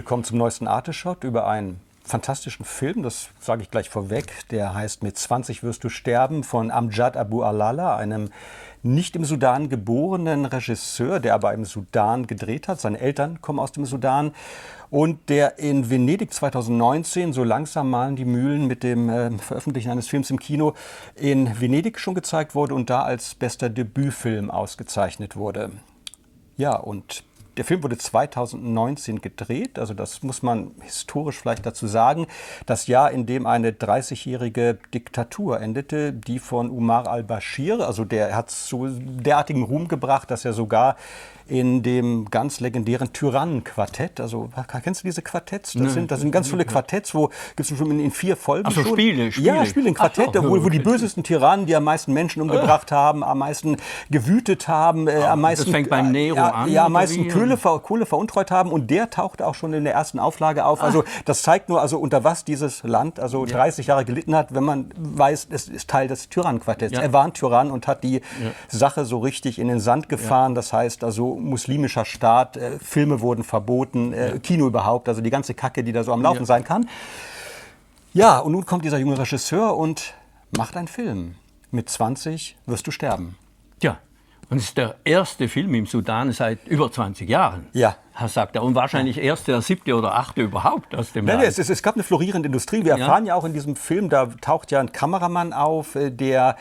willkommen zum neuesten Arte-Shot über einen fantastischen Film, das sage ich gleich vorweg. Der heißt Mit 20 wirst du sterben von Amjad Abu Alala, einem nicht im Sudan geborenen Regisseur, der aber im Sudan gedreht hat. Seine Eltern kommen aus dem Sudan. Und der in Venedig 2019, so langsam malen die Mühlen mit dem Veröffentlichen eines Films im Kino, in Venedig schon gezeigt wurde und da als bester Debütfilm ausgezeichnet wurde. Ja, und der Film wurde 2019 gedreht, also das muss man historisch vielleicht dazu sagen. Das Jahr, in dem eine 30-jährige Diktatur endete, die von Umar al-Bashir. Also der hat so derartigen Ruhm gebracht, dass er sogar in dem ganz legendären Tyrannenquartett, also kennst du diese Quartetts? Das sind ganz viele Quartetts, wo gibt es schon in 4 Folgen schon. Spiele. Ja, Spiele in Quartett, wo die bösesten Tyrannen, die am meisten Menschen umgebracht haben, am meisten gewütet haben, am meisten, das fängt beim Nero an. Ja, am meisten Kohle veruntreut haben, und der taucht auch schon in der ersten Auflage auf. Also das zeigt nur, also unter was dieses Land 30 Jahre gelitten hat, wenn man weiß, es ist Teil des Tyrannenquartetts. Ja. Er war ein Tyrann und hat die Sache so richtig in den Sand gefahren. Das heißt also muslimischer Staat, Filme wurden verboten, Kino überhaupt, also die ganze Kacke, die da so am Laufen sein kann. Ja, und nun kommt dieser junge Regisseur und macht einen Film. Mit 20 wirst du sterben. Ja, und es ist der erste Film im Sudan seit über 20 Jahren. Ja. Sagt er. Und wahrscheinlich erst der 7. oder 8. überhaupt aus dem Land. Es gab eine florierende Industrie. Wir erfahren ja auch in diesem Film, da taucht ja ein Kameramann auf, der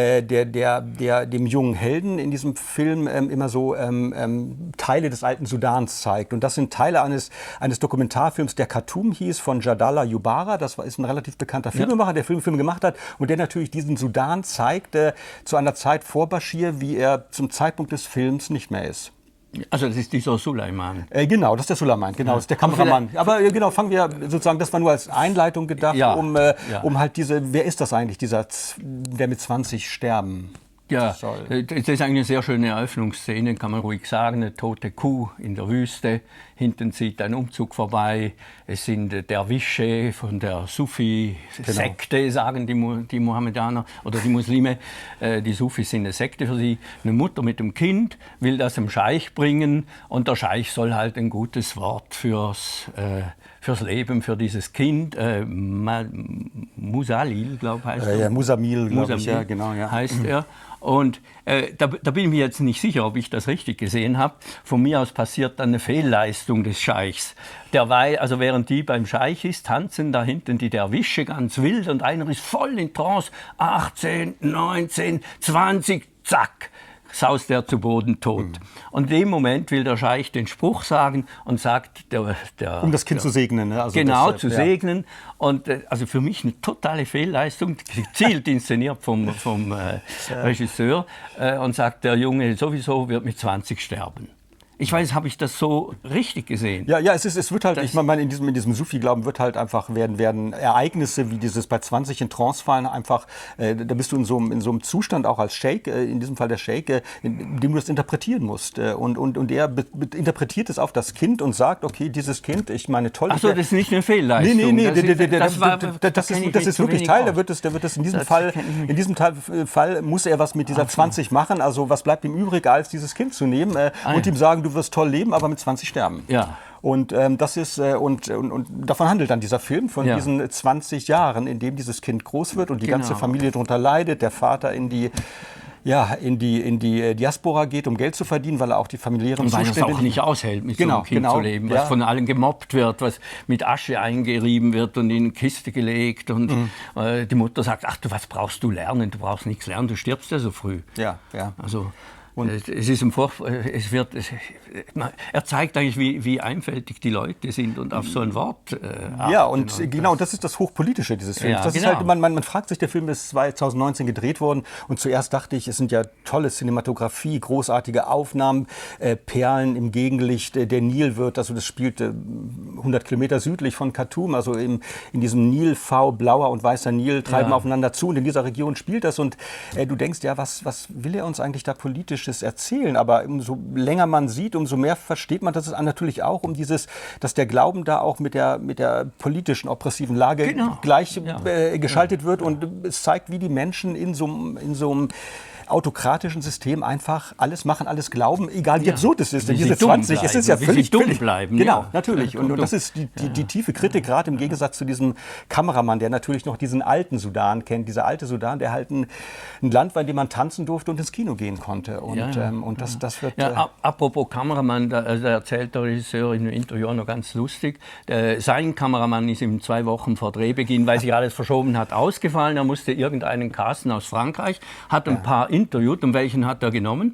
dem jungen Helden in diesem Film immer so Teile des alten Sudans zeigt. Und das sind Teile eines Dokumentarfilms, der Khartoum hieß, von Jadala Jubara. Das ist ein relativ bekannter Filmemacher, der Filme gemacht hat und der natürlich diesen Sudan zeigt zu einer Zeit vor Bashir, wie er zum Zeitpunkt des Films nicht mehr ist. Also das ist dieser Suleiman. Genau, das ist der Suleiman, genau, das ist der Kameramann. Aber genau, fangen wir sozusagen, das war nur als Einleitung gedacht, um halt wer ist das eigentlich, der mit 20 sterben ja, soll? Das ist eigentlich eine sehr schöne Eröffnungsszene, kann man ruhig sagen, eine tote Kuh in der Wüste. Hinten zieht ein Umzug vorbei. Es sind Derwische von der Sufi-Sekte, sagen die Mohammedaner oder die Muslime. Die Sufis sind eine Sekte für sie. Eine Mutter mit dem Kind will das dem Scheich bringen und der Scheich soll halt ein gutes Wort fürs Leben, für dieses Kind. Musalil, glaube ich, heißt er. Ja, Musamil, glaube ich, ja, genau. Ja. Heißt er. Und da bin ich mir jetzt nicht sicher, ob ich das richtig gesehen habe. Von mir aus passiert dann eine Fehlleistung des Scheichs. Also während die beim Scheich ist, tanzen da hinten die Derwische ganz wild und einer ist voll in Trance. 18, 19, 20, zack, saust er zu Boden tot. Und in dem Moment will der Scheich den Spruch sagen und sagt, um das Kind zu segnen. Ne? Also genau, zu segnen. Und also für mich eine totale Fehlleistung, gezielt inszeniert vom Regisseur, und sagt, der Junge sowieso wird mit 20 sterben. Ich weiß, habe ich das so richtig gesehen? Ja, es wird halt, ich meine, in diesem Sufi-Glauben wird halt einfach, werden Ereignisse wie dieses bei 20 in Trance fallen einfach, da bist du in so einem Zustand auch als Scheik, in diesem Fall der Scheik, in dem du das interpretieren musst. Und er interpretiert es auf das Kind und sagt, okay, dieses Kind, ich meine, toll. Ach so, das ist nicht eine Fehlleistung. Nee, das ist wirklich Teil, der wird das in diesem Fall muss er was mit dieser 20 machen, also was bleibt ihm übrig, als dieses Kind zu nehmen und ihm sagen, du wirst toll leben, aber mit 20 sterben. Ja. Und das ist und davon handelt dann dieser Film, von diesen 20 Jahren, in dem dieses Kind groß wird und die ganze Familie darunter leidet, der Vater in die Diaspora geht, um Geld zu verdienen, weil er auch die familiären Zustände... Und weil er es auch nicht aushält, mit so einem Kind zu leben, was von allen gemobbt wird, was mit Asche eingerieben wird und in eine Kiste gelegt. Und die Mutter sagt, ach, was brauchst du lernen? Du brauchst nichts lernen, du stirbst ja so früh. Ja. Also... Und er zeigt eigentlich, wie einfältig die Leute sind und auf so ein Wort achten. Das ist das Hochpolitische dieses Films. Ja, das ist halt, man fragt sich, der Film ist 2019 gedreht worden und zuerst dachte ich, es sind ja tolle Cinematografie, großartige Aufnahmen, Perlen im Gegenlicht, der Nil das spielt 100 Kilometer südlich von Khartoum, also in diesem Nilv, blauer und weißer Nil treiben aufeinander zu und in dieser Region spielt das und du denkst, ja, was will er uns eigentlich da politisch erzählen, aber umso länger man sieht, umso mehr versteht man, dass es natürlich auch dass der Glauben da auch mit der politischen, oppressiven Lage gleich geschaltet wird und es zeigt, wie die Menschen in so einem autokratischen System einfach alles machen, alles glauben, egal wie absurd es ist. Denn Wie diese sie dumm 20, es bleiben, ist ja wie völlig sie dumm völlig- bleiben, Genau, ja. natürlich. Und das ist die tiefe Kritik, gerade im Gegensatz zu diesem Kameramann, der natürlich noch diesen alten Sudan kennt. Dieser alte Sudan, der halt ein Land war, in dem man tanzen durfte und ins Kino gehen konnte. Und, und das wird... Apropos Kameramann, da erzählt der Regisseur in einem Interview auch noch ganz lustig. Sein Kameramann ist ihm 2 Wochen vor Drehbeginn, weil sich alles verschoben hat, ausgefallen. Er musste irgendeinen casten aus Frankreich, hat ein paar interviewt. Und welchen hat er genommen?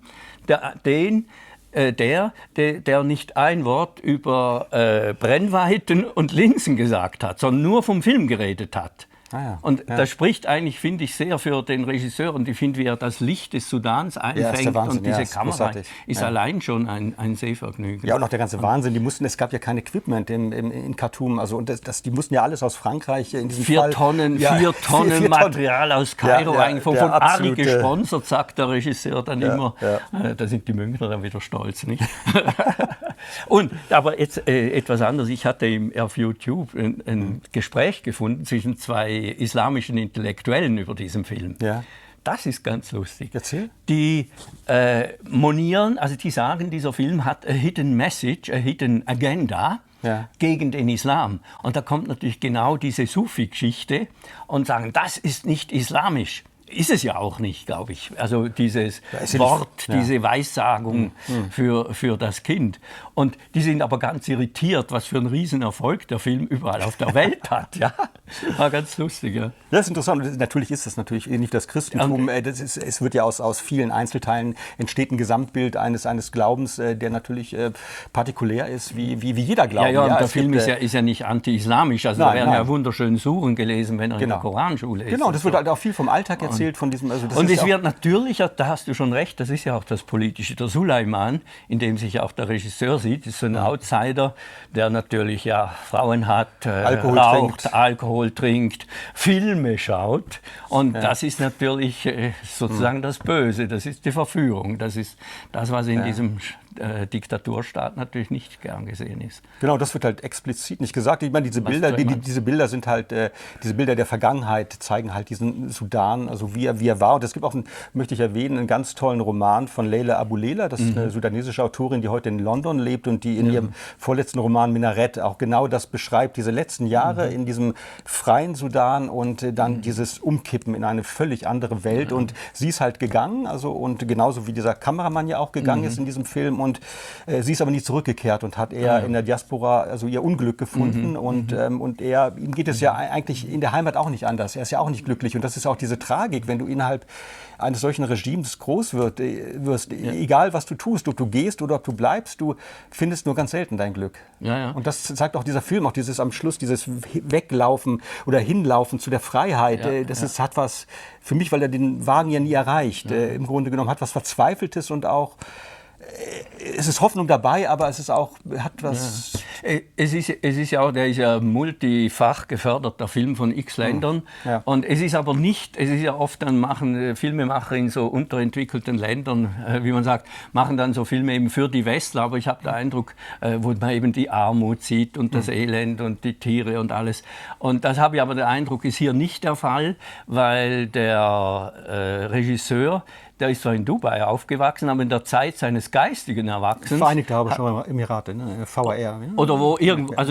Der nicht ein Wort über Brennweiten und Linsen gesagt hat, sondern nur vom Film geredet hat. Und das spricht eigentlich, finde ich, sehr für den Regisseur. Und ich finde, wie er das Licht des Sudans einfängt und diese Kamera ist allein schon ein Sehvergnügen. Ja, und auch der ganze Wahnsinn. Es gab ja kein Equipment in Khartoum. Also, und die mussten ja alles aus Frankreich in diesem 4 Fall. Tonnen Material aus Kairo, eigentlich von Ali gesponsert, sagt der Regisseur dann immer. Da sind die Münchner dann wieder stolz, nicht? Aber jetzt etwas anderes. Ich hatte auf YouTube ein Gespräch gefunden zwischen 2 islamischen Intellektuellen über diesen Film. Ja. Das ist ganz lustig. Erzähl. Die monieren, also die sagen, dieser Film hat a hidden message, a hidden agenda gegen den Islam. Und da kommt natürlich genau diese Sufi-Geschichte und sagen, das ist nicht islamisch. Ist es ja auch nicht, glaube ich. Also dieses Wort, diese Weissagung für das Kind. Und die sind aber ganz irritiert, was für einen Riesenerfolg der Film überall auf der Welt hat. Ja, war ganz lustig. Ja. Das ist interessant. Und natürlich ist das natürlich nicht das Christentum. Es wird ja aus vielen Einzelteilen entsteht ein Gesamtbild eines Glaubens, der natürlich partikulär ist, wie jeder Glaube. Ja, und der Film ist ja nicht anti-islamisch. Also da werden ja wunderschöne Suren gelesen, wenn er in der Koranschule ist. Genau, das wird halt auch viel vom Alltag erzählt. Von diesem, und es wird natürlich, da hast du schon recht, das ist ja auch das Politische. Der Suleiman, in dem sich auch der Regisseur sieht, ist so ein Outsider, der natürlich Frauen hat, Alkohol trinkt, Filme schaut. Und das ist natürlich sozusagen das Böse, das ist die Verführung. Das ist das, was in diesem Diktaturstaat natürlich nicht gern gesehen ist. Genau, das wird halt explizit nicht gesagt. Ich meine, diese Bilder sind halt, diese Bilder der Vergangenheit zeigen halt diesen Sudan, also wie er war. Und es gibt auch, möchte ich erwähnen, einen ganz tollen Roman von Leila Abulela, das ist eine sudanesische Autorin, die heute in London lebt und die in ihrem vorletzten Roman Minarett auch genau das beschreibt, diese letzten Jahre in diesem freien Sudan und dann dieses Umkippen in eine völlig andere Welt. Und sie ist halt gegangen, also und genauso wie dieser Kameramann ja auch gegangen ist in diesem Film. Und sie ist aber nie zurückgekehrt und hat eher in der Diaspora also ihr Unglück gefunden. Und ihm geht es ja eigentlich in der Heimat auch nicht anders. Er ist ja auch nicht glücklich. Und das ist auch diese Tragik, wenn du innerhalb eines solchen Regimes groß wirst, egal was du tust, ob du gehst oder ob du bleibst, du findest nur ganz selten dein Glück. Und das zeigt auch dieser Film, auch dieses am Schluss, dieses Weglaufen oder Hinlaufen zu der Freiheit. Hat was, für mich, weil er den Wagen ja nie erreicht, im Grunde genommen hat was Verzweifeltes und auch es ist Hoffnung dabei, aber es ist auch, hat was... Ja. Es ist ja auch, der ist ja multifach geförderter Film von x Ländern. Ja. Und es ist aber nicht, es ist ja oft dann machen Filmemacher in so unterentwickelten Ländern, wie man sagt, machen dann so Filme eben für die Westler. Aber ich habe den Eindruck, wo man eben die Armut sieht und das Elend und die Tiere und alles. Und das habe ich aber den Eindruck, ist hier nicht der Fall, weil der Regisseur, der ist zwar in Dubai aufgewachsen, aber in der Zeit seines geistigen Erwachsens. Vereinigte Arabische Emirate, ne? VAR. Ja. Oder wo irgendwo, also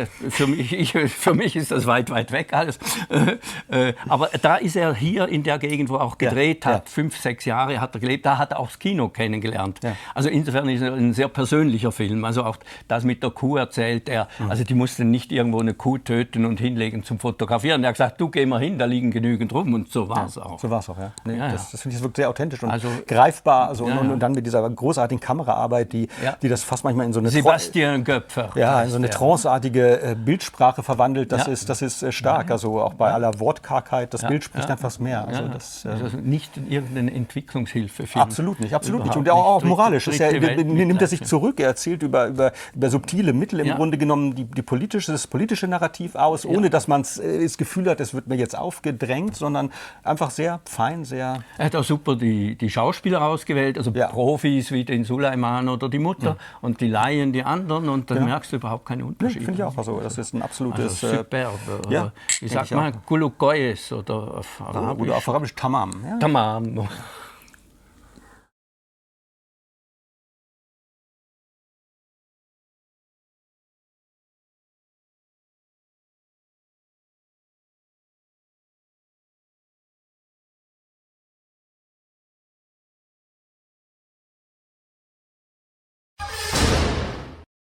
für mich ist das weit weg alles. Aber da ist er hier in der Gegend, wo er auch gedreht hat. 5, 6 Jahre hat er gelebt, da hat er auch das Kino kennengelernt. Ja. Also insofern ist er ein sehr persönlicher Film. Also auch das mit der Kuh erzählt er. Also die mussten nicht irgendwo eine Kuh töten und hinlegen zum Fotografieren. Er hat gesagt, du geh mal hin, da liegen genügend rum. Und so war es auch. So war es auch, ja. Nee, das finde ich wirklich sehr authentisch und greifbar. Also, und dann mit dieser großartigen Kameraarbeit, die das fast manchmal in so eine Sebastian Göpfer. Ja, in so eine tranceartige Bildsprache verwandelt. Das ist stark. Also auch bei aller Wortkargheit, das Bild spricht dann fast mehr. Also das, also nicht irgendeine Entwicklungshilfe. Absolut nicht. Und auch moralisch. Nimmt er sich zurück. Er erzählt über subtile Mittel im Grunde genommen das politische Narrativ aus, ohne dass man das Gefühl hat, es wird mir jetzt aufgedrängt, sondern einfach sehr fein, sehr... Er hat auch super die Schauspieler ausgewählt, also Profis wie den Suleiman oder die Mutter und die Laien, die anderen, und dann merkst du überhaupt keine Unterschiede. Finde ich auch. Also, das ist ein absolutes... Also superb. Wie sagt man? Gulukoyes oder auf Arabisch? Oder auf Arabisch Tamam. Tamam.